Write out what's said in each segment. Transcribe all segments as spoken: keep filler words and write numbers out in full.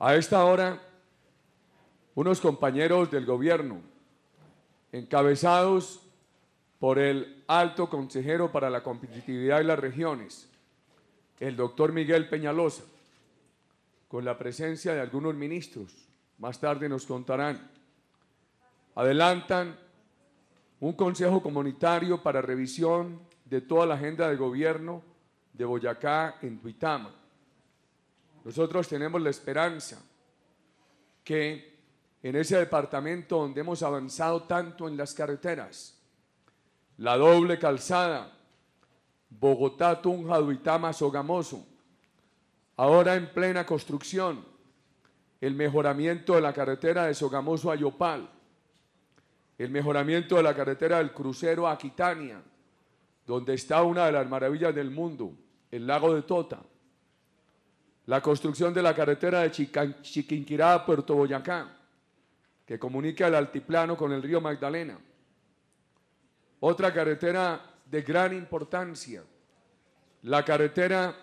A esta hora, unos compañeros del gobierno, encabezados por el alto consejero para la competitividad y las regiones, el doctor Miguel Peñalosa, con la presencia de algunos ministros, más tarde nos contarán, adelantan un consejo comunitario para revisión de toda la agenda de gobierno de Boyacá en Duitama. Nosotros tenemos la esperanza que en ese departamento donde hemos avanzado tanto en las carreteras, la doble calzada Bogotá, Tunja, Duitama, Sogamoso, ahora en plena construcción, el mejoramiento de la carretera de Sogamoso a Yopal, el mejoramiento de la carretera del crucero a Aquitania, donde está una de las maravillas del mundo, el lago de Tota, la construcción de la carretera de Chiquinquirá a Puerto Boyacá, que comunica el altiplano con el río Magdalena. Otra carretera de gran importancia, la carretera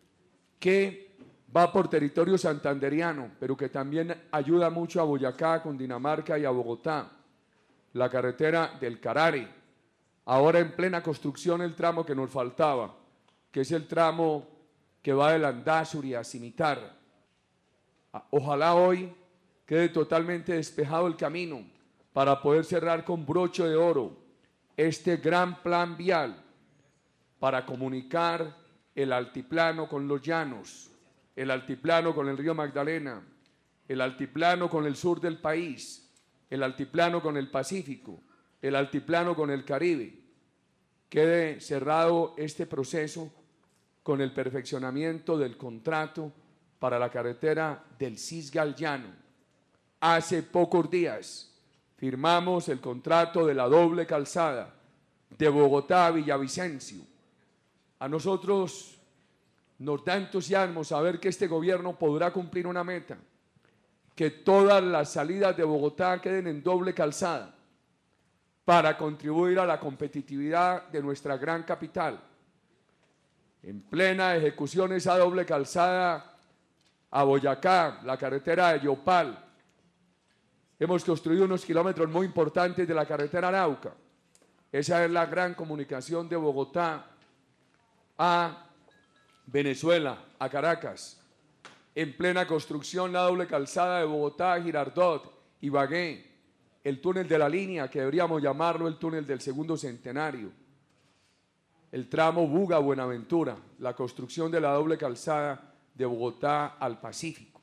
que va por territorio santanderiano, pero que también ayuda mucho a Boyacá, Cundinamarca y a Bogotá, la carretera del Carare, ahora en plena construcción el tramo que nos faltaba, que es el tramo que va de Landazuri a Cimitarra. Ojalá hoy quede totalmente despejado el camino para poder cerrar con broche de oro este gran plan vial para comunicar el altiplano con los llanos, el altiplano con el río Magdalena, el altiplano con el sur del país, el altiplano con el Pacífico, el altiplano con el Caribe. Quede cerrado este proceso con el perfeccionamiento del contrato para la carretera del Cisga al Llano. Hace pocos días firmamos el contrato de la doble calzada de Bogotá a Villavicencio. A nosotros nos da entusiasmo saber que este gobierno podrá cumplir una meta, que todas las salidas de Bogotá queden en doble calzada para contribuir a la competitividad de nuestra gran capital. En plena ejecución esa doble calzada a Boyacá, la carretera de Yopal. Hemos construido unos kilómetros muy importantes de la carretera Arauca. Esa es la gran comunicación de Bogotá a Venezuela, a Caracas. En plena construcción la doble calzada de Bogotá a Girardot, Ibagué, el túnel de la línea, que deberíamos llamarlo el túnel del segundo centenario, el tramo Buga-Buenaventura, la construcción de la doble calzada de Bogotá al Pacífico.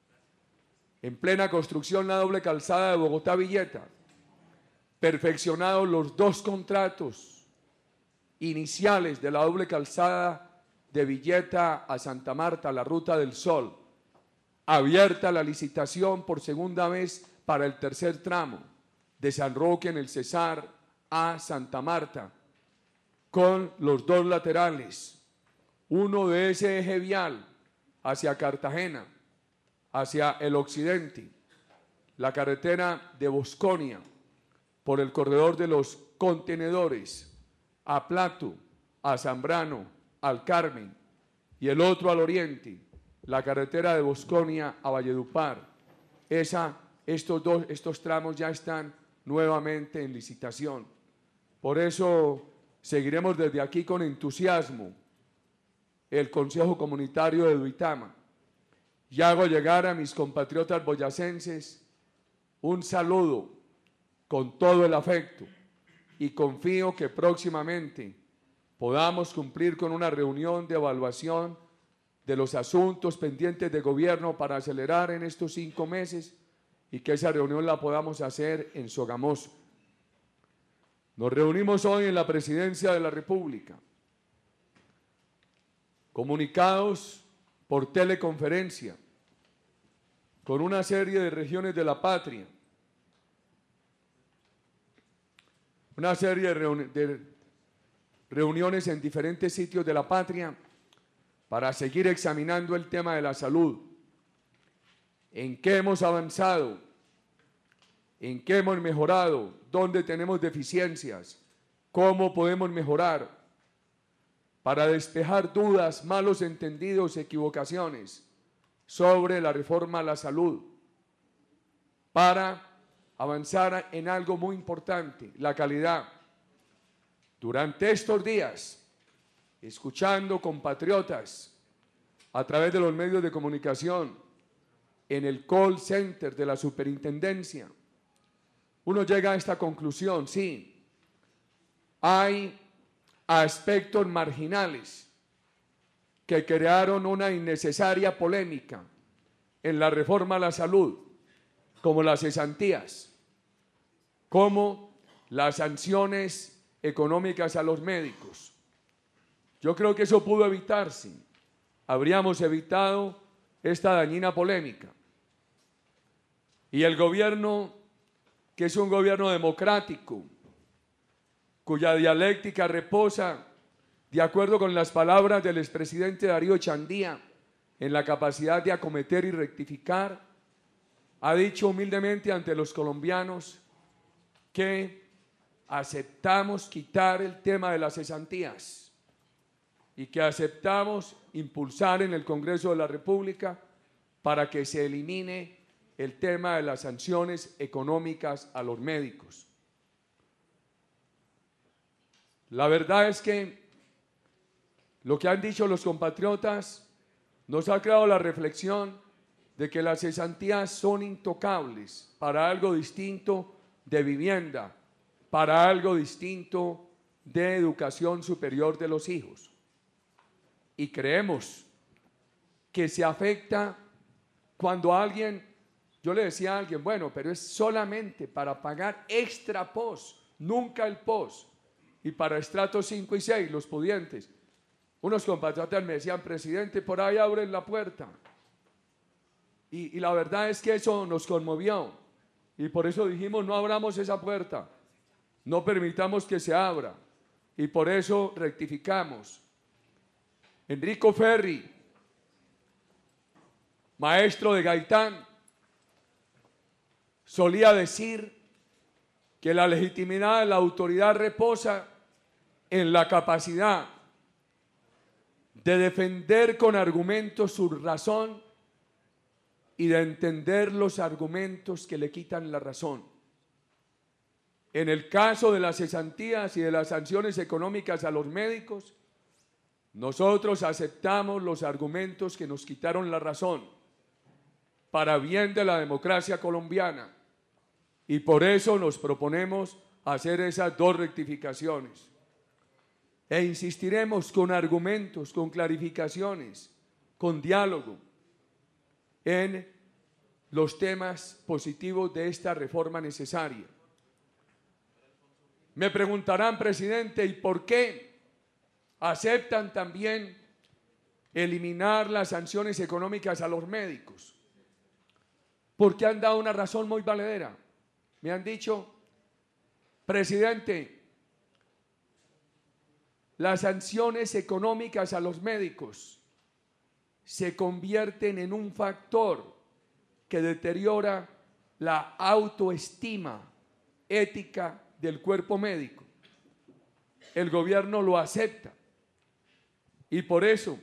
En plena construcción la doble calzada de Bogotá-Villeta, perfeccionados los dos contratos iniciales de la doble calzada de Villeta a Santa Marta, la Ruta del Sol, abierta la licitación por segunda vez para el tercer tramo, de San Roque en el Cesar a Santa Marta, con los dos laterales, uno de ese eje vial hacia Cartagena, hacia el occidente, la carretera de Bosconia, por el corredor de los contenedores, a Plato, a Zambrano, al Carmen, y el otro al oriente, la carretera de Bosconia a Valledupar. Esa, estos, dos, estos tramos ya están nuevamente en licitación. Por eso seguiremos desde aquí con entusiasmo el Consejo Comunitario de Duitama y hago llegar a mis compatriotas boyacenses un saludo con todo el afecto y confío que próximamente podamos cumplir con una reunión de evaluación de los asuntos pendientes de gobierno para acelerar en estos cinco meses y que esa reunión la podamos hacer en Sogamoso. Nos reunimos hoy en la Presidencia de la República, comunicados por teleconferencia con una serie de regiones de la patria, una serie de, reuni de reuniones en diferentes sitios de la patria para seguir examinando el tema de la salud. ¿En qué hemos avanzado? ¿En qué hemos mejorado? ¿Dónde tenemos deficiencias? ¿Cómo podemos mejorar? Para despejar dudas, malos entendidos, equivocaciones sobre la reforma a la salud para avanzar en algo muy importante, la calidad. Durante estos días, escuchando compatriotas a través de los medios de comunicación, en el call center de la superintendencia, uno llega a esta conclusión: sí, hay aspectos marginales que crearon una innecesaria polémica en la reforma a la salud, como las cesantías, como las sanciones económicas a los médicos. Yo creo que eso pudo evitarse. Habríamos evitado esta dañina polémica. Y el gobierno, que es un gobierno democrático, cuya dialéctica reposa, de acuerdo con las palabras del expresidente Darío Chandía, en la capacidad de acometer y rectificar, ha dicho humildemente ante los colombianos que aceptamos quitar el tema de las cesantías y que aceptamos impulsar en el Congreso de la República para que se elimine el tema de las sanciones económicas a los médicos. La verdad es que lo que han dicho los compatriotas nos ha creado la reflexión de que las cesantías son intocables para algo distinto de vivienda, para algo distinto de educación superior de los hijos. Y creemos que se afecta cuando alguien, yo le decía a alguien, bueno, pero es solamente para pagar extra post, nunca el post, y para estratos cinco y seis, los pudientes. Unos compatriotas me decían, presidente, por ahí abren la puerta. Y, y la verdad es que eso nos conmovió. Y por eso dijimos, no abramos esa puerta. No permitamos que se abra. Y por eso rectificamos. Enrico Ferri, maestro de Gaitán, solía decir que la legitimidad de la autoridad reposa en la capacidad de defender con argumentos su razón y de entender los argumentos que le quitan la razón. En el caso de las cesantías y de las sanciones económicas a los médicos, nosotros aceptamos los argumentos que nos quitaron la razón para bien de la democracia colombiana y por eso nos proponemos hacer esas dos rectificaciones. E insistiremos con argumentos, con clarificaciones, con diálogo en los temas positivos de esta reforma necesaria. Me preguntarán, presidente, ¿y por qué aceptan también eliminar las sanciones económicas a los médicos? Porque han dado una razón muy valedera. Me han dicho, presidente, las sanciones económicas a los médicos se convierten en un factor que deteriora la autoestima ética del cuerpo médico. El gobierno lo acepta y por eso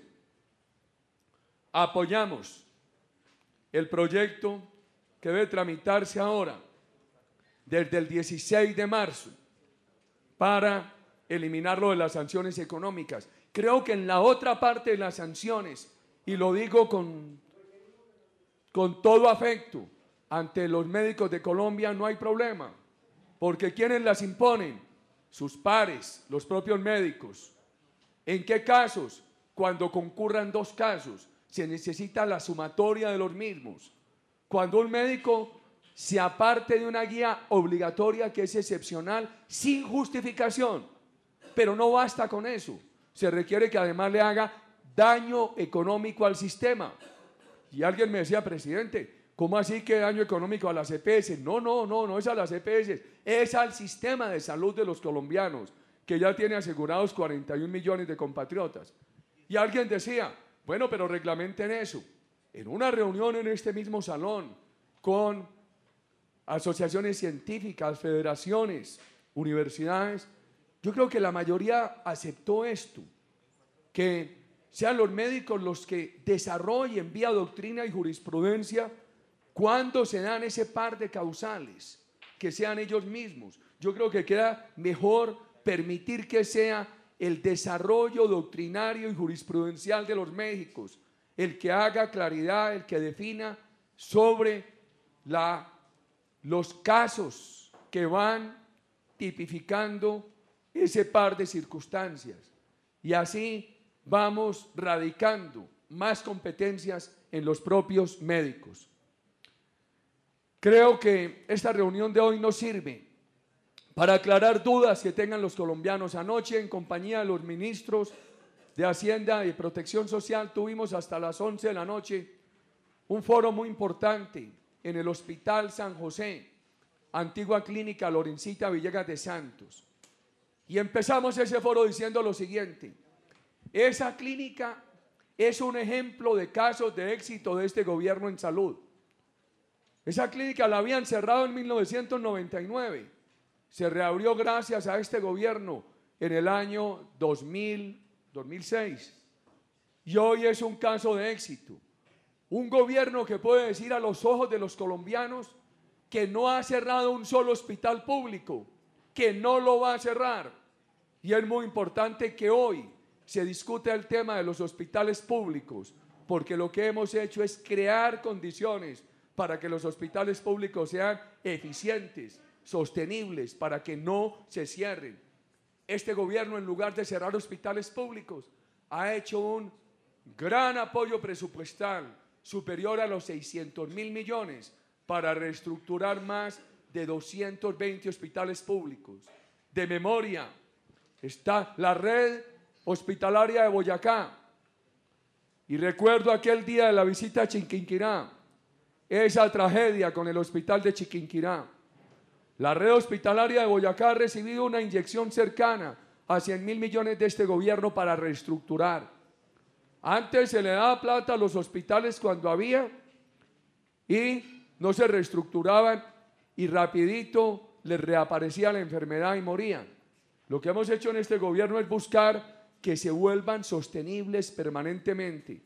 apoyamos el proyecto que debe tramitarse ahora desde el dieciséis de marzo para eliminarlo de las sanciones económicas. Creo que en la otra parte de las sanciones, y lo digo con, con todo afecto, ante los médicos de Colombia no hay problema, porque ¿quiénes las imponen? Sus pares, los propios médicos. ¿En qué casos? Cuando concurran dos casos, se necesita la sumatoria de los mismos. Cuando un médico se aparte de una guía obligatoria que es excepcional, sin justificación, pero no basta con eso, se requiere que además le haga daño económico al sistema. Y alguien me decía, presidente, ¿cómo así que daño económico a las E P S? No, no, no, no es a las E P S, es al sistema de salud de los colombianos, que ya tiene asegurados cuarenta y un millones de compatriotas. Y alguien decía, bueno, pero reglamenten eso. En una reunión en este mismo salón, con asociaciones científicas, federaciones, universidades, yo creo que la mayoría aceptó esto, que sean los médicos los que desarrollen vía doctrina y jurisprudencia cuándo se dan ese par de causales, que sean ellos mismos. Yo creo que queda mejor permitir que sea el desarrollo doctrinario y jurisprudencial de los médicos el que haga claridad, el que defina sobre la, los casos que van tipificando ese par de circunstancias. Y así vamos radicando más competencias en los propios médicos. Creo que esta reunión de hoy nos sirve para aclarar dudas que tengan los colombianos. Anoche, en compañía de los ministros de Hacienda y Protección Social, tuvimos hasta las once de la noche un foro muy importante en el Hospital San José, antigua clínica Lorencita Villegas de Santos. Y empezamos ese foro diciendo lo siguiente: esa clínica es un ejemplo de casos de éxito de este gobierno en salud. Esa clínica la habían cerrado en mil novecientos noventa y nueve, se reabrió gracias a este gobierno en el año dos mil, dos mil seis, y hoy es un caso de éxito. Un gobierno que puede decir a los ojos de los colombianos que no ha cerrado un solo hospital público, que no lo va a cerrar. Y es muy importante que hoy se discute el tema de los hospitales públicos, porque lo que hemos hecho es crear condiciones para que los hospitales públicos sean eficientes, sostenibles, para que no se cierren. Este gobierno, en lugar de cerrar hospitales públicos, ha hecho un gran apoyo presupuestal superior a los seiscientos mil millones para reestructurar más de doscientos veinte hospitales públicos. De memoria está la red hospitalaria de Boyacá, y recuerdo aquel día de la visita a Chiquinquirá, esa tragedia con el hospital de Chiquinquirá. La red hospitalaria de Boyacá ha recibido una inyección cercana a cien mil millones de este gobierno para reestructurar. Antes se le daba plata a los hospitales cuando había y no se reestructuraban, y rapidito les reaparecía la enfermedad y morían. Lo que hemos hecho en este gobierno es buscar que se vuelvan sostenibles permanentemente.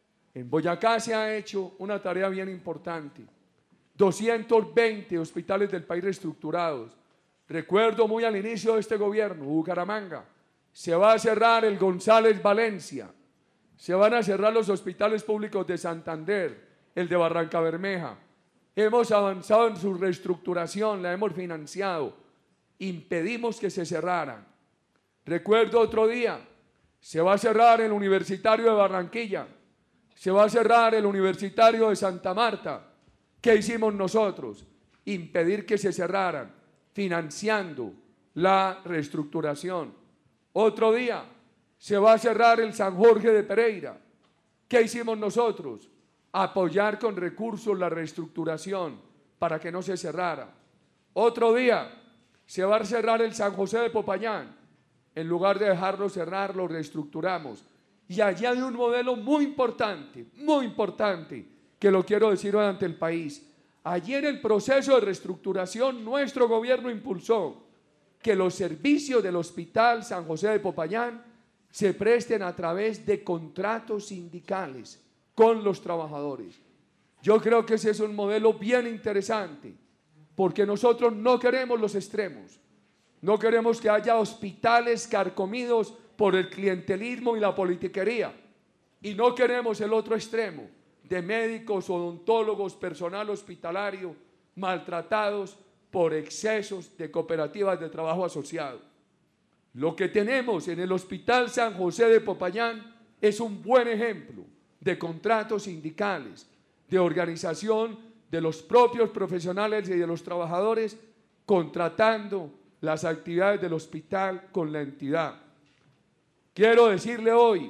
En Boyacá se ha hecho una tarea bien importante. doscientos veinte hospitales del país reestructurados. Recuerdo muy al inicio de este gobierno, Bucaramanga, se va a cerrar el González Valencia, se van a cerrar los hospitales públicos de Santander, el de Barranca Bermeja. Hemos avanzado en su reestructuración, la hemos financiado, impedimos que se cerraran. Recuerdo otro día, se va a cerrar el Universitario de Barranquilla, se va a cerrar el Universitario de Santa Marta. ¿Qué hicimos nosotros? Impedir que se cerraran, financiando la reestructuración. Otro día, se va a cerrar el San Jorge de Pereira. ¿Qué hicimos nosotros? Apoyar con recursos la reestructuración para que no se cerrara. Otro día, se va a cerrar el San José de Popayán. En lugar de dejarlo cerrar, lo reestructuramos. Y allá hay un modelo muy importante, muy importante, que lo quiero decir hoy ante el país. Allí en el proceso de reestructuración, nuestro gobierno impulsó que los servicios del Hospital San José de Popayán se presten a través de contratos sindicales con los trabajadores. Yo creo que ese es un modelo bien interesante, porque nosotros no queremos los extremos. No queremos que haya hospitales carcomidos por el clientelismo y la politiquería. Y no queremos el otro extremo, de médicos, odontólogos, personal hospitalario maltratados por excesos de cooperativas de trabajo asociado. Lo que tenemos en el Hospital San José de Popayán es un buen ejemplo de contratos sindicales, de organización de los propios profesionales y de los trabajadores, contratando las actividades del hospital con la entidad. Quiero decirle hoy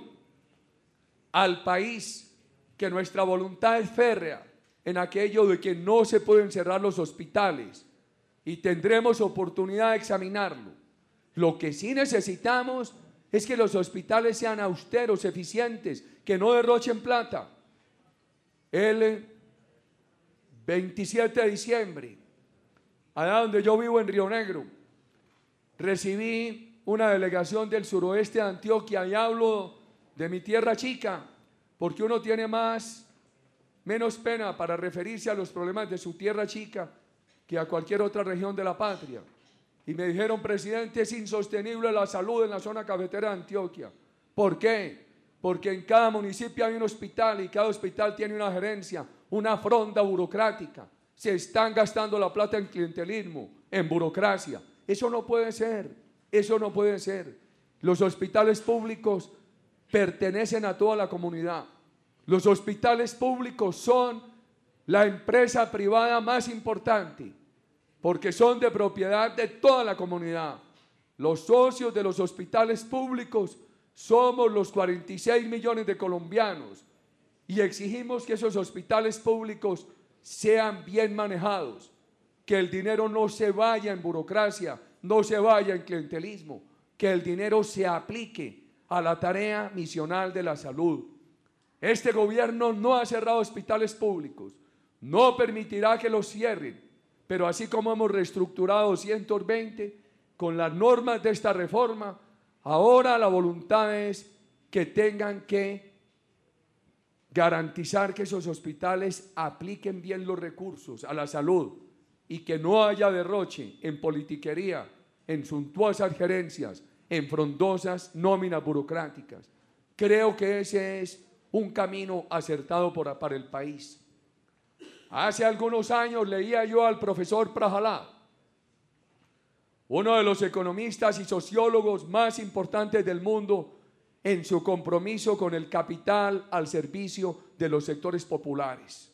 al país que nuestra voluntad es férrea en aquello de que no se pueden cerrar los hospitales, y tendremos oportunidad de examinarlo. Lo que sí necesitamos es que los hospitales sean austeros, eficientes, que no derrochen plata. El veintisiete de diciembre, allá donde yo vivo en Río Negro, recibí una delegación del suroeste de Antioquia, y hablo de mi tierra chica, porque uno tiene más, menos pena para referirse a los problemas de su tierra chica que a cualquier otra región de la patria. Y me dijeron, presidente, es insostenible la salud en la zona cafetera de Antioquia. ¿Por qué? Porque en cada municipio hay un hospital y cada hospital tiene una gerencia, una fronda burocrática. Se están gastando la plata en clientelismo, en burocracia. Eso no puede ser, eso no puede ser. Los hospitales públicos pertenecen a toda la comunidad. Los hospitales públicos son la empresa privada más importante, porque son de propiedad de toda la comunidad. Los socios de los hospitales públicos somos los cuarenta y seis millones de colombianos y exigimos que esos hospitales públicos sean bien manejados, que el dinero no se vaya en burocracia, no se vaya en clientelismo, que el dinero se aplique a la tarea misional de la salud. Este gobierno no ha cerrado hospitales públicos, no permitirá que los cierren, pero así como hemos reestructurado doscientos veinte con las normas de esta reforma, ahora la voluntad es que tengan que garantizar que esos hospitales apliquen bien los recursos a la salud y que no haya derroche en politiquería, en suntuosas gerencias, en frondosas nóminas burocráticas. Creo que ese es un camino acertado por, para el país. Hace algunos años leía yo al profesor Prahalad, uno de los economistas y sociólogos más importantes del mundo, en su compromiso con el capital al servicio de los sectores populares.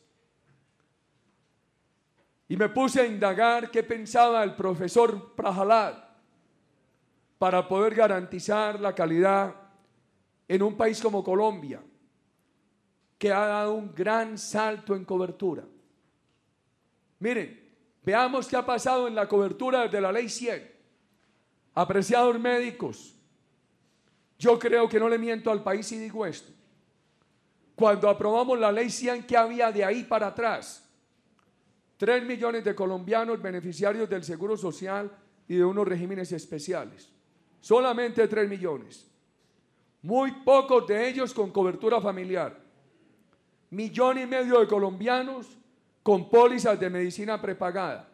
Y me puse a indagar qué pensaba el profesor Prahalad para poder garantizar la calidad en un país como Colombia, que ha dado un gran salto en cobertura. Miren, veamos qué ha pasado en la cobertura de la ley cien. Apreciados médicos, yo creo que no le miento al país si digo esto. Cuando aprobamos la ley cien, ¿qué había de ahí para atrás? Tres millones de colombianos beneficiarios del Seguro Social y de unos regímenes especiales. Solamente tres millones. Muy pocos de ellos con cobertura familiar. Millón y medio de colombianos con pólizas de medicina prepagada.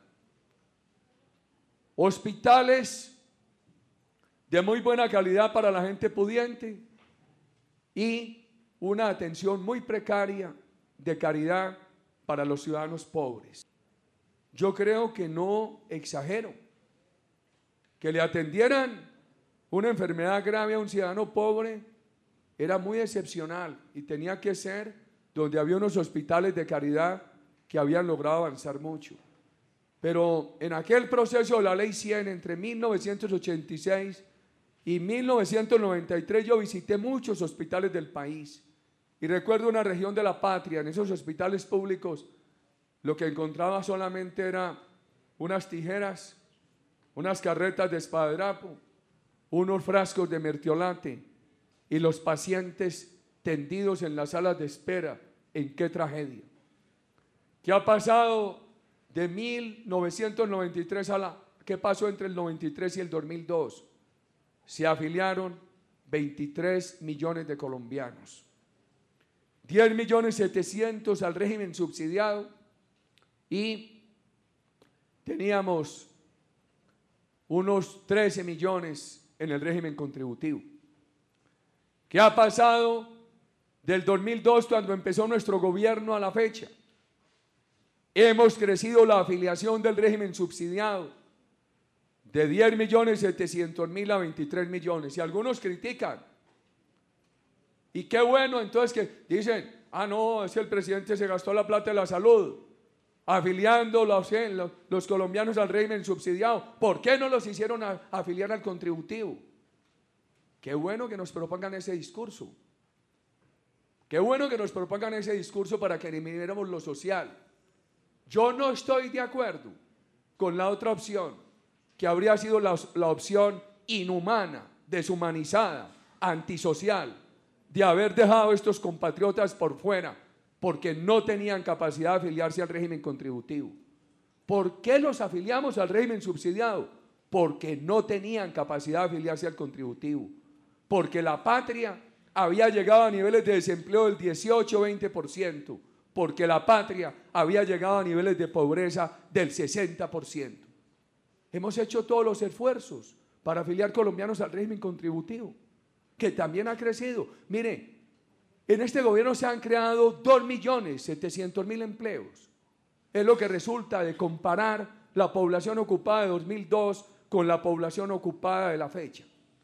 Hospitales de muy buena calidad para la gente pudiente y una atención muy precaria de caridad para los ciudadanos pobres. Yo creo que no exagero. Que le atendieran una enfermedad grave a un ciudadano pobre era muy excepcional y tenía que ser donde había unos hospitales de caridad que habían logrado avanzar mucho. Pero en aquel proceso de la ley cien, entre mil novecientos ochenta y seis y mil novecientos noventa y tres, yo visité muchos hospitales del país y recuerdo una región de la patria. En esos hospitales públicos lo que encontraba solamente era unas tijeras, unas carretas de esparadrapo, unos frascos de mertiolate y los pacientes tendidos en las salas de espera. ¿En qué tragedia? ¿Qué ha pasado de mil novecientos noventa y tres a la... ¿Qué pasó entre el noventa y tres y el dos mil dos? Se afiliaron veintitrés millones de colombianos. diez millones setecientos al régimen subsidiado y teníamos unos trece millones en el régimen contributivo. ¿Qué ha pasado del dos mil dos, cuando empezó nuestro gobierno, a la fecha? Hemos crecido la afiliación del régimen subsidiado de diez millones setecientos mil a veintitrés millones. Y algunos critican. Y qué bueno entonces que dicen, ah no, es que el presidente se gastó la plata de la salud afiliando los, los, los colombianos al régimen subsidiado. ¿Por qué no los hicieron a, afiliar al contributivo? Qué bueno que nos propongan ese discurso. Qué bueno que nos propongan ese discurso para que eliminemos lo social. Yo no estoy de acuerdo con la otra opción, que habría sido la, la opción inhumana, deshumanizada, antisocial, de haber dejado a estos compatriotas por fuera, porque no tenían capacidad de afiliarse al régimen contributivo. ¿Por qué los afiliamos al régimen subsidiado? Porque no tenían capacidad de afiliarse al contributivo. Porque la patria había llegado a niveles de desempleo del dieciocho veinte por ciento, porque la patria había llegado a niveles de pobreza del sesenta por ciento. Hemos hecho todos los esfuerzos para afiliar colombianos al régimen contributivo, que también ha crecido. Mire, en este gobierno se han creado dos millones setecientos mil empleos. Es lo que resulta de comparar la población ocupada de dos mil dos con la población ocupada de la fecha.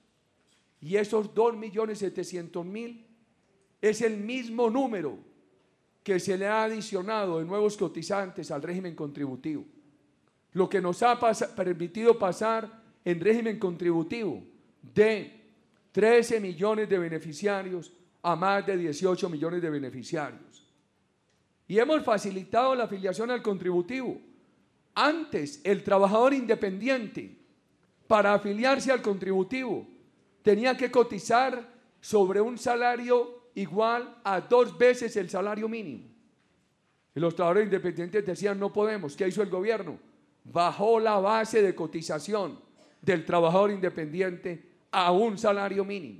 Y esos dos millones setecientos mil es el mismo número que se le ha adicionado de nuevos cotizantes al régimen contributivo. Lo que nos ha pas- permitido pasar en régimen contributivo de trece millones de beneficiarios a más de dieciocho millones de beneficiarios. Y hemos facilitado la afiliación al contributivo. Antes, el trabajador independiente, para afiliarse al contributivo, tenía que cotizar sobre un salario igual a dos veces el salario mínimo. Y los trabajadores independientes decían, no podemos. ¿Qué hizo el gobierno? Bajó la base de cotización del trabajador independiente a un salario mínimo.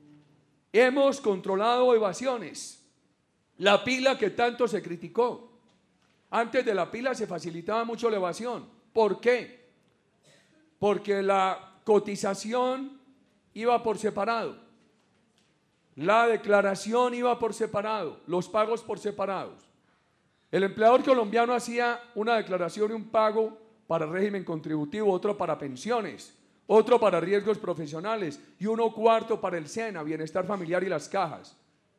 Hemos controlado evasiones. La pila que tanto se criticó. Antes de la pila se facilitaba mucho la evasión. ¿Por qué? Porque la cotización iba por separado. La declaración iba por separado. Los pagos por separados. El empleador colombiano hacía una declaración y un pago para régimen contributivo, otro para pensiones, otro para riesgos profesionales y uno cuarto para el SENA, bienestar familiar y las cajas.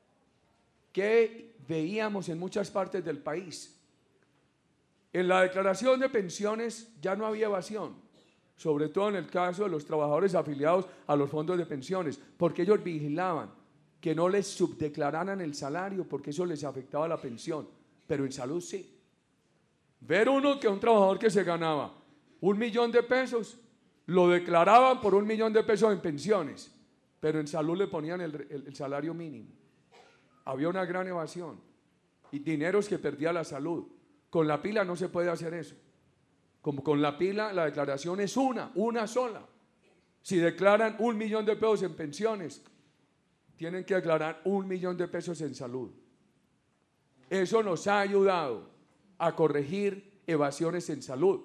¿Qué veíamos en muchas partes del país? En la declaración de pensiones ya no había evasión, sobre todo en el caso de los trabajadores afiliados a los fondos de pensiones, porque ellos vigilaban que no les subdeclararan el salario, porque eso les afectaba la pensión, pero en salud sí. Ver uno que un trabajador que se ganaba un millón de pesos, lo declaraban por un millón de pesos en pensiones, pero en salud le ponían el, el, el salario mínimo. Había una gran evasión y dineros que perdía la salud. Con la pila no se puede hacer eso. Como con la pila la declaración es una, una sola. Si declaran un millón de pesos en pensiones, tienen que declarar un millón de pesos en salud. Eso nos ha ayudado a corregir evasiones en salud.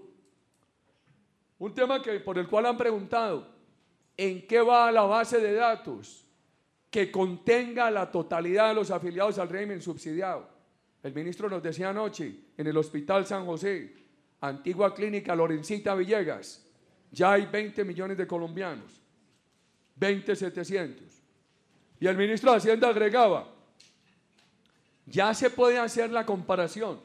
Un tema que, por el cual han preguntado, ¿en qué va la base de datos que contenga la totalidad de los afiliados al régimen subsidiado? El ministro nos decía anoche, en el Hospital San José, antigua clínica Lorencita Villegas, ya hay veinte millones de colombianos, veinte setecientos. Y el ministro de Hacienda agregaba, ya se puede hacer la comparación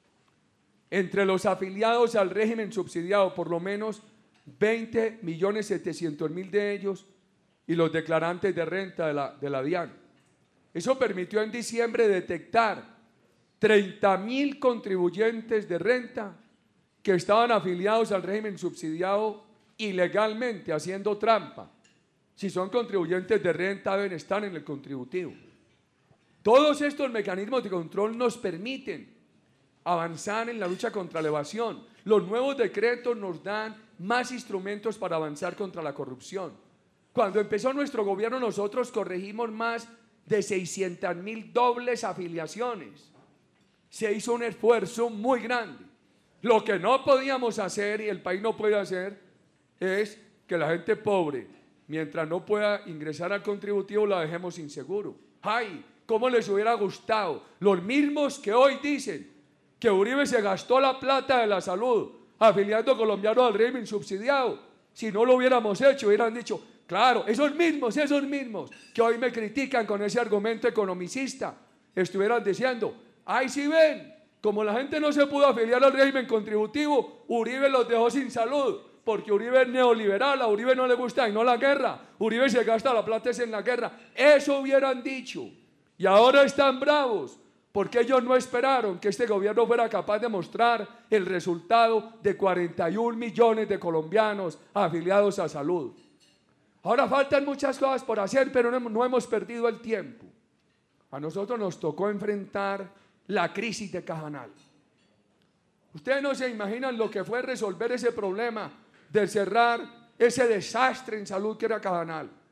entre los afiliados al régimen subsidiado, por lo menos veinte millones setecientos mil de ellos, y los declarantes de renta de la, de la DIAN. Eso permitió en diciembre detectar treinta mil contribuyentes de renta que estaban afiliados al régimen subsidiado ilegalmente, haciendo trampa. Si son contribuyentes de renta, deben estar en el contributivo. Todos estos mecanismos de control nos permiten avanzar en la lucha contra la evasión. Los nuevos decretos nos dan más instrumentos para avanzar contra la corrupción. Cuando empezó nuestro gobierno, nosotros corregimos más de seiscientas mil dobles afiliaciones. Se hizo un esfuerzo muy grande. Lo que no podíamos hacer y el país no puede hacer es que la gente pobre, mientras no pueda ingresar al contributivo, la dejemos inseguro. ¡Ay! ¿Cómo les hubiera gustado? Los mismos que hoy dicen que Uribe se gastó la plata de la salud afiliando colombianos al régimen subsidiado. Si no lo hubiéramos hecho, hubieran dicho, claro, esos mismos, esos mismos que hoy me critican con ese argumento economicista, estuvieran diciendo, ay, si ven, como la gente no se pudo afiliar al régimen contributivo, Uribe los dejó sin salud, porque Uribe es neoliberal, a Uribe no le gusta y no la guerra, Uribe se gasta la plata es en la guerra. Eso hubieran dicho, y ahora están bravos, porque ellos no esperaron que este gobierno fuera capaz de mostrar el resultado de cuarenta y un millones de colombianos afiliados a salud. Ahora faltan muchas cosas por hacer, pero no, no hemos perdido el tiempo. A nosotros nos tocó enfrentar la crisis de Cajanal. Ustedes no se imaginan lo que fue resolver ese problema de cerrar ese desastre en salud que era Cajanal.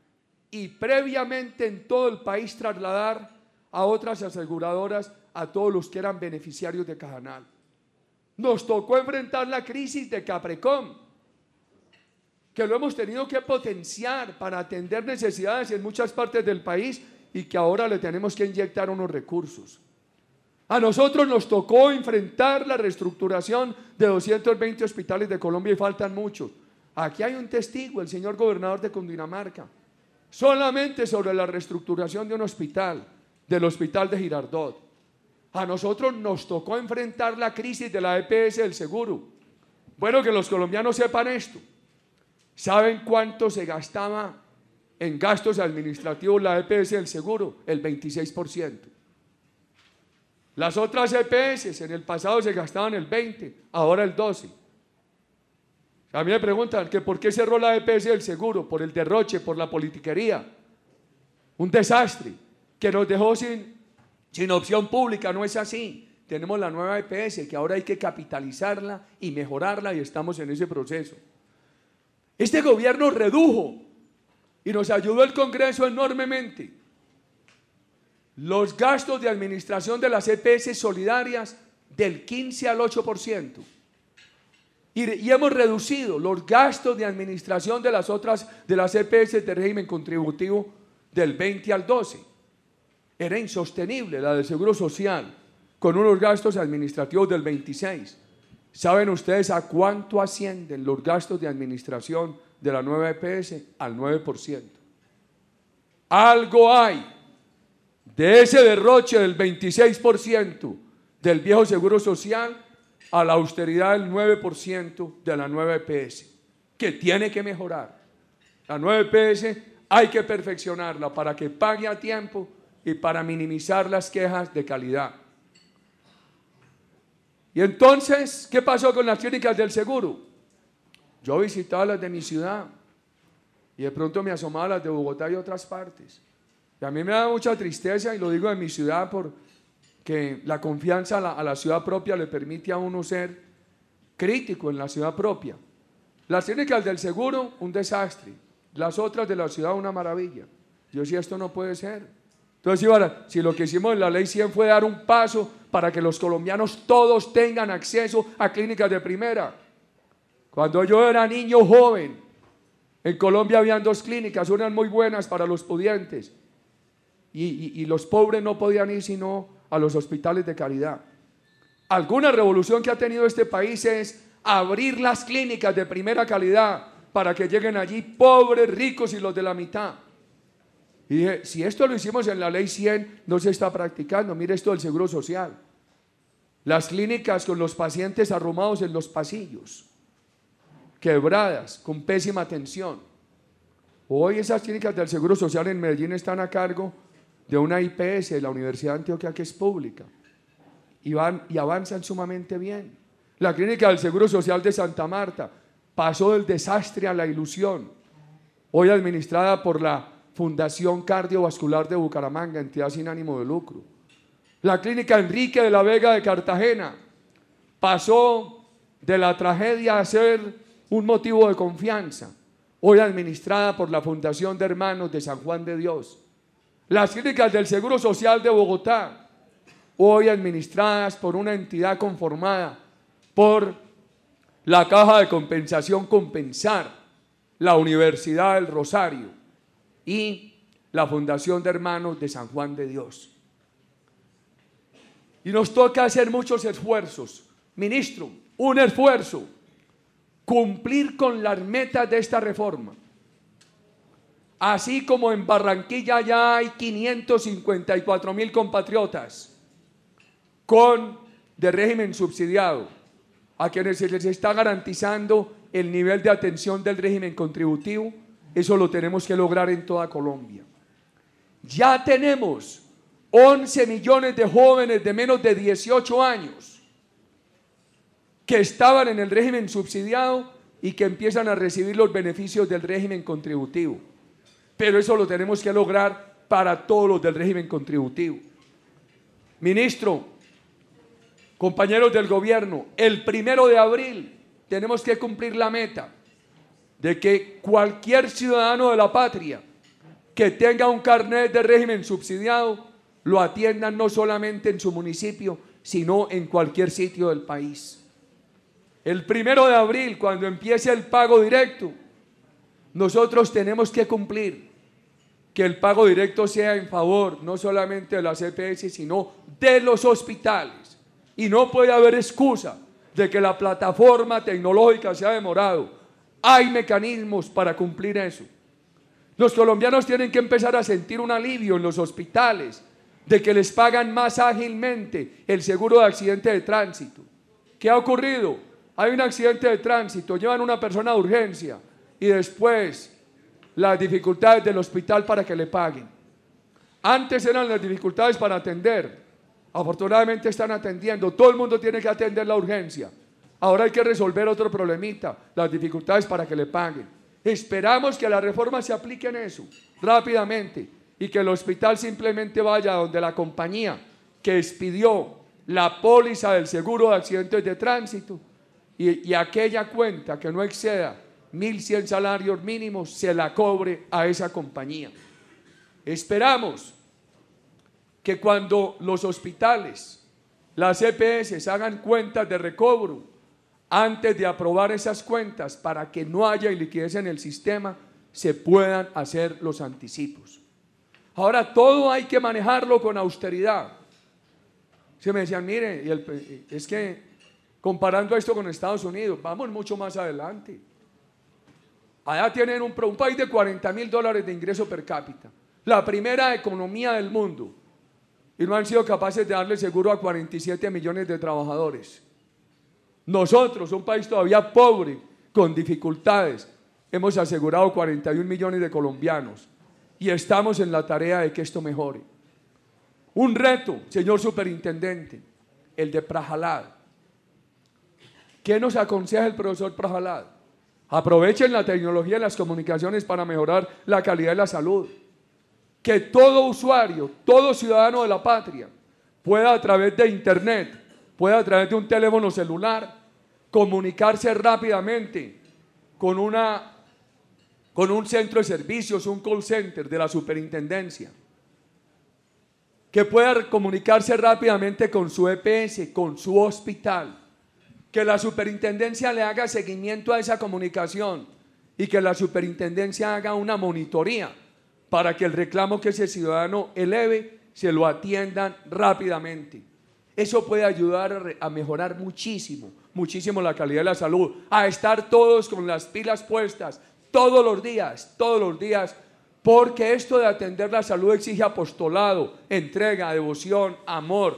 y previamente en todo el país trasladar a otras aseguradoras a todos los que eran beneficiarios de Cajanal. Nos tocó enfrentar la crisis de Caprecom, que lo hemos tenido que potenciar para atender necesidades en muchas partes del país y que ahora le tenemos que inyectar unos recursos. A nosotros nos tocó enfrentar la reestructuración de doscientos veinte hospitales de Colombia y faltan muchos. Aquí hay un testigo, el señor gobernador de Cundinamarca, solamente sobre la reestructuración de un hospital, del hospital de Girardot. A nosotros nos tocó enfrentar la crisis de la E P S del seguro. Bueno, que los colombianos sepan esto. ¿Saben cuánto se gastaba en gastos administrativos la E P S del seguro? El veintiséis por ciento. Las otras E P S en el pasado se gastaban el veinte por ciento, ahora el doce por ciento. A mí me preguntan que por qué cerró la E P S del seguro, por el derroche, por la politiquería. Un desastre que nos dejó sin, sin opción pública. No es así. Tenemos la nueva E P S que ahora hay que capitalizarla y mejorarla y estamos en ese proceso. Este gobierno redujo y nos ayudó el Congreso enormemente los gastos de administración de las E P S solidarias del quince al ocho por ciento. Y, y hemos reducido los gastos de administración de las otras, de las E P S de régimen contributivo del veinte al doce. Era insostenible la del Seguro Social, con unos gastos administrativos del veintiséis. ¿Saben ustedes a cuánto ascienden los gastos de administración de la nueva E P S? Al nueve por ciento. Algo hay de ese derroche del veintiséis por ciento del viejo Seguro Social a la austeridad del nueve por ciento de la nueva E P S, que tiene que mejorar. La nueva E P S hay que perfeccionarla para que pague a tiempo y para minimizar las quejas de calidad. Y entonces, ¿qué pasó con las clínicas del seguro? Yo visitaba las de mi ciudad y de pronto me asomaba a las de Bogotá y otras partes. Y a mí me da mucha tristeza, y lo digo de mi ciudad, porque la confianza a la, a la ciudad propia le permite a uno ser crítico en la ciudad propia. Las clínicas del seguro, un desastre. Las otras de la ciudad, una maravilla. Yo decía, esto no puede ser. Entonces, ahora, si lo que hicimos en la ley cien fue dar un paso para que los colombianos todos tengan acceso a clínicas de primera. Cuando yo era niño joven, en Colombia habían dos clínicas, unas muy buenas para los pudientes, y, y, y los pobres no podían ir sino a los hospitales de caridad. Alguna revolución que ha tenido este país es abrir las clínicas de primera calidad para que lleguen allí pobres, ricos y los de la mitad. Y dije, si esto lo hicimos en la ley cien, no se está practicando. Mire esto del Seguro Social. Las clínicas con los pacientes arrumados en los pasillos, quebradas, con pésima atención. Hoy esas clínicas del Seguro Social en Medellín están a cargo de una I P S de la Universidad de Antioquia, que es pública, y, van, y avanzan sumamente bien. La clínica del Seguro Social de Santa Marta pasó del desastre a la ilusión, hoy administrada por la Fundación Cardiovascular de Bucaramanga, entidad sin ánimo de lucro. La clínica Enrique de la Vega de Cartagena pasó de la tragedia a ser un motivo de confianza, hoy administrada por la Fundación de Hermanos de San Juan de Dios. Las clínicas del Seguro Social de Bogotá, hoy administradas por una entidad conformada por la Caja de Compensación Compensar, la Universidad del Rosario y la Fundación de Hermanos de San Juan de Dios. Y nos toca hacer muchos esfuerzos. Ministro, un esfuerzo, cumplir con las metas de esta reforma. Así como en Barranquilla ya hay quinientos cincuenta y cuatro mil compatriotas con de régimen subsidiado, a quienes se les está garantizando el nivel de atención del régimen contributivo. Eso lo tenemos que lograr en toda Colombia. Ya tenemos once millones de jóvenes de menos de dieciocho años que estaban en el régimen subsidiado y que empiezan a recibir los beneficios del régimen contributivo. Pero eso lo tenemos que lograr para todos los del régimen contributivo. Ministro, compañeros del gobierno, el primero de abril tenemos que cumplir la meta de que cualquier ciudadano de la patria que tenga un carnet de régimen subsidiado, lo atiendan no solamente en su municipio, sino en cualquier sitio del país. El primero de abril, cuando empiece el pago directo, nosotros tenemos que cumplir que el pago directo sea en favor no solamente de las E P S, sino de los hospitales. Y no puede haber excusa de que la plataforma tecnológica se ha demorado. Hay mecanismos para cumplir eso. Los colombianos tienen que empezar a sentir un alivio en los hospitales de que les pagan más ágilmente el seguro de accidente de tránsito. ¿Qué ha ocurrido? Hay un accidente de tránsito, llevan una persona de urgencia y después las dificultades del hospital para que le paguen. Antes eran las dificultades para atender, afortunadamente están atendiendo, todo el mundo tiene que atender la urgencia. Ahora hay que resolver otro problemita, las dificultades para que le paguen. Esperamos que la reforma se aplique en eso rápidamente y que el hospital simplemente vaya donde la compañía que expidió la póliza del seguro de accidentes de tránsito y, y aquella cuenta que no exceda mil cien salarios mínimos se la cobre a esa compañía. Esperamos que cuando los hospitales, las E P S hagan cuentas de recobro, antes de aprobar esas cuentas para que no haya iliquidez en el sistema, se puedan hacer los anticipos. Ahora todo hay que manejarlo con austeridad. Se me decían, mire, y el, es que comparando esto con Estados Unidos, vamos mucho más adelante. Allá tienen un, un país de cuarenta mil dólares de ingreso per cápita, la primera economía del mundo, y no han sido capaces de darle seguro a cuarenta y siete millones de trabajadores. Nosotros, un país todavía pobre, con dificultades, hemos asegurado cuarenta y un millones de colombianos y estamos en la tarea de que esto mejore. Un reto, señor superintendente, el de Prajalad. ¿Qué nos aconseja el profesor Prajalad? Aprovechen la tecnología y las comunicaciones para mejorar la calidad de la salud. Que todo usuario, todo ciudadano de la patria pueda a través de internet, pueda a través de un teléfono celular comunicarse rápidamente con, una, con un centro de servicios, un call center de la superintendencia, que pueda comunicarse rápidamente con su E P S, con su hospital, que la superintendencia le haga seguimiento a esa comunicación y que la superintendencia haga una monitoría para que el reclamo que ese ciudadano eleve se lo atiendan rápidamente. Eso puede ayudar a mejorar muchísimo, muchísimo la calidad de la salud, a estar todos con las pilas puestas todos los días, todos los días, porque esto de atender la salud exige apostolado, entrega, devoción, amor.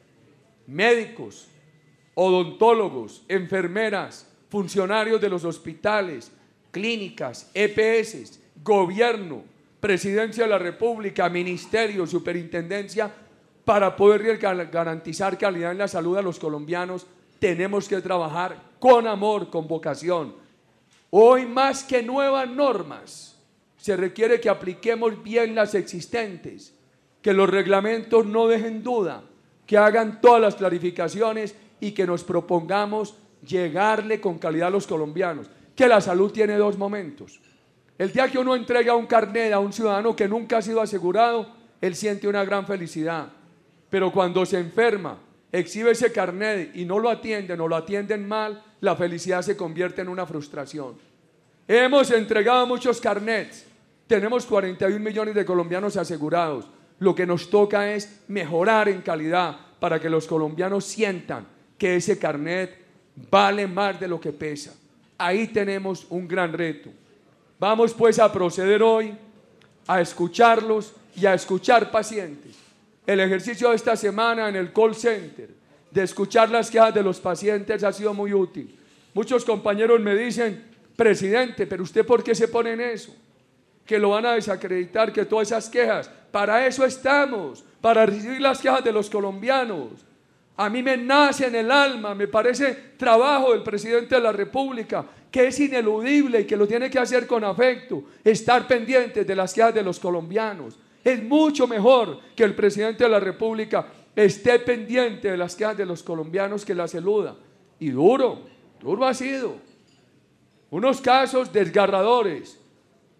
Médicos, odontólogos, enfermeras, funcionarios de los hospitales, clínicas, E P S, gobierno, presidencia de la República, ministerio, superintendencia, para poder garantizar calidad en la salud a los colombianos, tenemos que trabajar con amor, con vocación. Hoy más que nuevas normas, se requiere que apliquemos bien las existentes, que los reglamentos no dejen duda, que hagan todas las clarificaciones y que nos propongamos llegarle con calidad a los colombianos, que la salud tiene dos momentos. El día que uno entrega un carnet a un ciudadano que nunca ha sido asegurado, él siente una gran felicidad. Pero cuando se enferma, exhibe ese carnet y no lo atienden o lo atienden mal, la felicidad se convierte en una frustración. Hemos entregado muchos carnets, tenemos cuarenta y un millones de colombianos asegurados. Lo que nos toca es mejorar en calidad para que los colombianos sientan que ese carnet vale más de lo que pesa. Ahí tenemos un gran reto. Vamos pues a proceder hoy a escucharlos y a escuchar pacientes. El ejercicio de esta semana en el call center, de escuchar las quejas de los pacientes, ha sido muy útil. Muchos compañeros me dicen, presidente, pero ¿usted por qué se pone en eso? Que lo van a desacreditar, que todas esas quejas, para eso estamos, para recibir las quejas de los colombianos. A mí me nace en el alma, me parece trabajo del presidente de la República, que es ineludible y que lo tiene que hacer con afecto, estar pendientes de las quejas de los colombianos. Es mucho mejor que el presidente de la República esté pendiente de las quejas de los colombianos que las eluda. Y duro, duro ha sido. Unos casos desgarradores,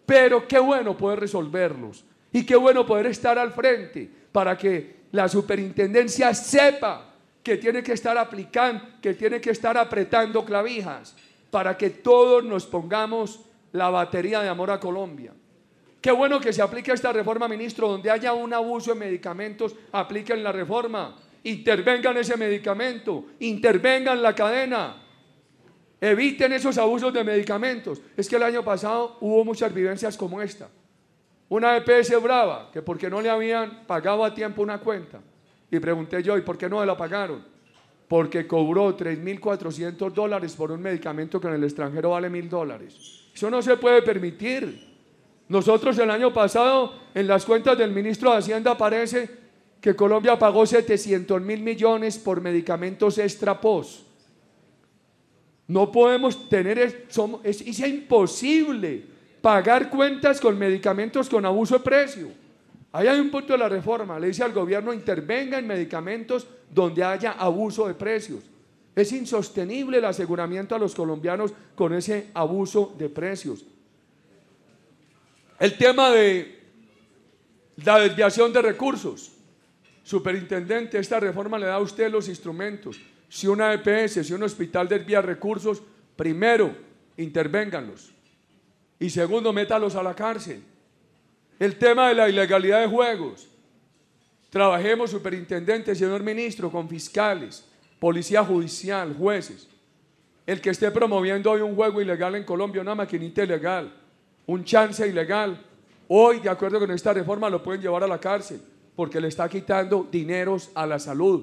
pero qué bueno poder resolverlos y qué bueno poder estar al frente para que la superintendencia sepa que tiene que estar aplicando, que tiene que estar apretando clavijas para que todos nos pongamos la batería de amor a Colombia. Qué bueno que se aplique esta reforma, ministro, donde haya un abuso de medicamentos, apliquen la reforma, intervengan ese medicamento, intervengan la cadena, eviten esos abusos de medicamentos. Es que el año pasado hubo muchas vivencias como esta. Una E P S brava, que porque no le habían pagado a tiempo una cuenta. Y pregunté yo, ¿y por qué no se la pagaron? Porque cobró tres mil cuatrocientos dólares por un medicamento que en el extranjero vale mil dólares. Eso no se puede permitir. Nosotros el año pasado, en las cuentas del ministro de Hacienda aparece que Colombia pagó setecientos mil millones por medicamentos extra post. No podemos tener, es, somos, es, es imposible pagar cuentas con medicamentos con abuso de precio. Ahí hay un punto de la reforma, le dice al gobierno intervenga en medicamentos donde haya abuso de precios. Es insostenible el aseguramiento a los colombianos con ese abuso de precios. El tema de la desviación de recursos. Superintendente, esta reforma le da a usted los instrumentos. Si una E P S, si un hospital desvía recursos, primero, intervénganlos. Y segundo, métalos a la cárcel. El tema de la ilegalidad de juegos. Trabajemos, superintendente, señor ministro, con fiscales, policía judicial, jueces. El que esté promoviendo hoy un juego ilegal en Colombia, una maquinita ilegal, un chance ilegal, hoy, de acuerdo con esta reforma, lo pueden llevar a la cárcel porque le está quitando dineros a la salud.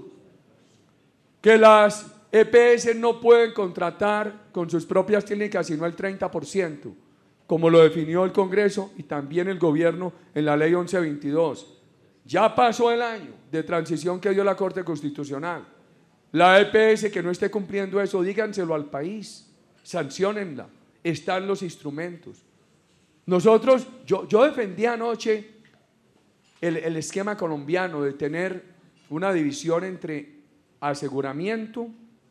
Que las E P S no pueden contratar con sus propias clínicas sino el treinta por ciento. Como lo definió el Congreso y también el gobierno en la ley once veintidós. Ya pasó el año de transición que dio la Corte Constitucional. La E P S que no esté cumpliendo eso, díganselo al país, sanciónenla, están los instrumentos. Nosotros, yo, yo defendí anoche el, el esquema colombiano de tener una división entre aseguramiento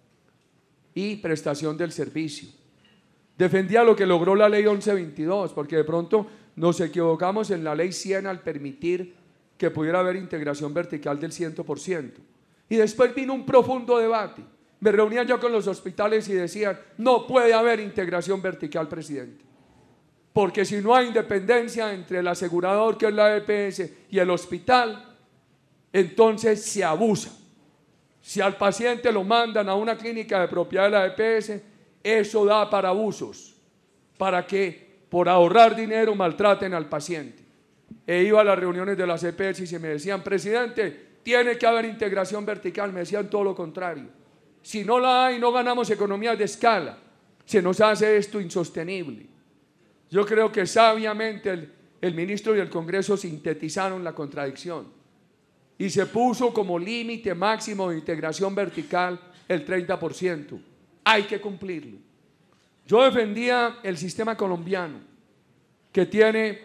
y prestación del servicio. Defendía lo que logró la ley once veintidós, porque de pronto nos equivocamos en la ley cien al permitir que pudiera haber integración vertical del cien por ciento. Y después vino un profundo debate. Me reunía yo con los hospitales y decían, no puede haber integración vertical, presidente. Porque si no hay independencia entre el asegurador, que es la E P S, y el hospital, entonces se abusa. Si al paciente lo mandan a una clínica de propiedad de la E P S, eso da para abusos, para que por ahorrar dinero maltraten al paciente. E iba a las reuniones de las E P S y se me decían, presidente, tiene que haber integración vertical. Me decían todo lo contrario. Si no la hay, no ganamos economías de escala. Se nos hace esto insostenible. Yo creo que sabiamente el, el ministro y el Congreso sintetizaron la contradicción y se puso como límite máximo de integración vertical el treinta por ciento. Hay que cumplirlo. Yo defendía el sistema colombiano que tiene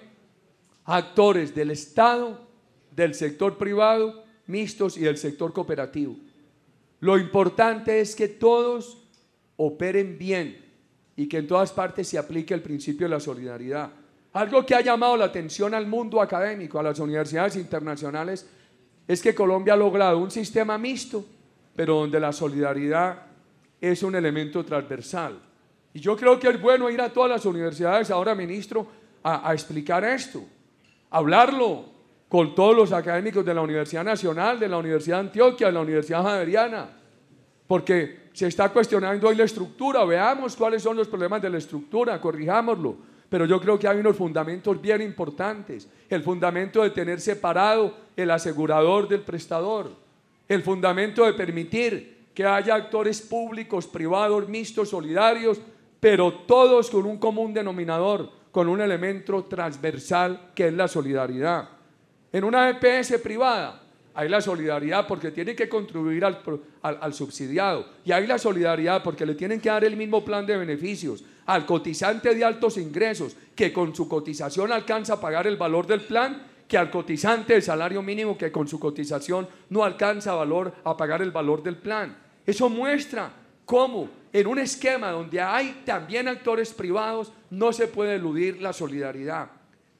actores del Estado, del sector privado, mixtos y del sector cooperativo. Lo importante es que todos operen bien y que en todas partes se aplique el principio de la solidaridad. Algo que ha llamado la atención al mundo académico, a las universidades internacionales, es que Colombia ha logrado un sistema mixto, pero donde la solidaridad es un elemento transversal. Y yo creo que es bueno ir a todas las universidades ahora, ministro, a, a explicar esto, hablarlo con todos los académicos de la Universidad Nacional, de la Universidad de Antioquia, de la Universidad Javeriana, porque se está cuestionando hoy la estructura. Veamos cuáles son los problemas de la estructura, corrijámoslo. Pero yo creo que hay unos fundamentos bien importantes. El fundamento de tener separado el asegurador del prestador. El fundamento de permitir que haya actores públicos, privados, mixtos, solidarios, pero todos con un común denominador, con un elemento transversal que es la solidaridad. En una E P S privada hay la solidaridad porque tiene que contribuir al, al, al subsidiado, y hay la solidaridad porque le tienen que dar el mismo plan de beneficios al cotizante de altos ingresos, que con su cotización alcanza a pagar el valor del plan, que al cotizante de salario mínimo, que con su cotización no alcanza a, valor, a pagar el valor del plan. Eso muestra cómo en un esquema donde hay también actores privados no se puede eludir la solidaridad.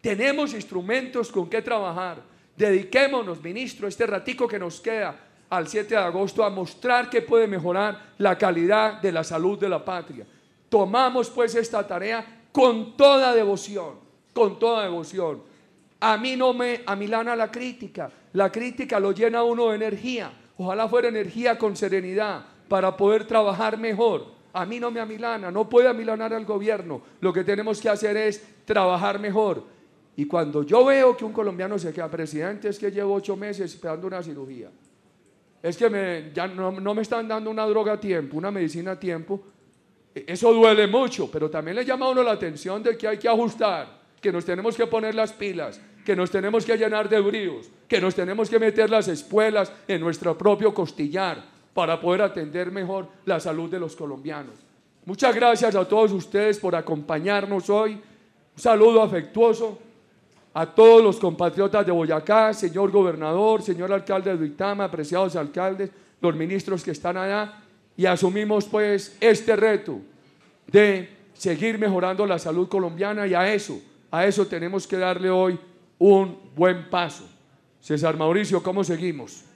Tenemos instrumentos con que trabajar. Dediquémonos, ministro, este ratico que nos queda al siete de agosto a mostrar que puede mejorar la calidad de la salud de la patria. Tomamos pues esta tarea con toda devoción, con toda devoción. A mí no me amilana la crítica, la crítica lo llena a uno de energía. Ojalá fuera energía con serenidad para poder trabajar mejor. A mí no me amilana, no puede amilanar al gobierno. Lo que tenemos que hacer es trabajar mejor. Y cuando yo veo que un colombiano se queda presidente, es que llevo ocho meses esperando una cirugía. Es que me, ya no, no me están dando una droga a tiempo, una medicina a tiempo. Eso duele mucho, pero también le llama a uno la atención de que hay que ajustar, que nos tenemos que poner las pilas, que nos tenemos que llenar de bríos, que nos tenemos que meter las espuelas en nuestro propio costillar para poder atender mejor la salud de los colombianos. Muchas gracias a todos ustedes por acompañarnos hoy. Un saludo afectuoso a todos los compatriotas de Boyacá, señor gobernador, señor alcalde de Duitama, apreciados alcaldes, los ministros que están allá, y asumimos pues este reto de seguir mejorando la salud colombiana, y a eso, a eso tenemos que darle hoy un buen paso. César Mauricio, ¿cómo seguimos?